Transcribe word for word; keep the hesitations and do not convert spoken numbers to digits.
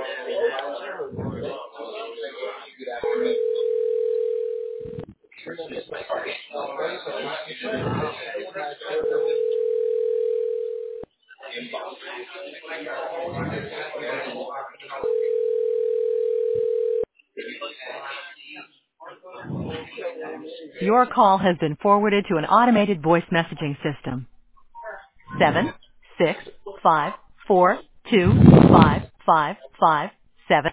Your call has been forwarded to an automated voice messaging system. Seven, six, five, four, two, five, five, five, seven.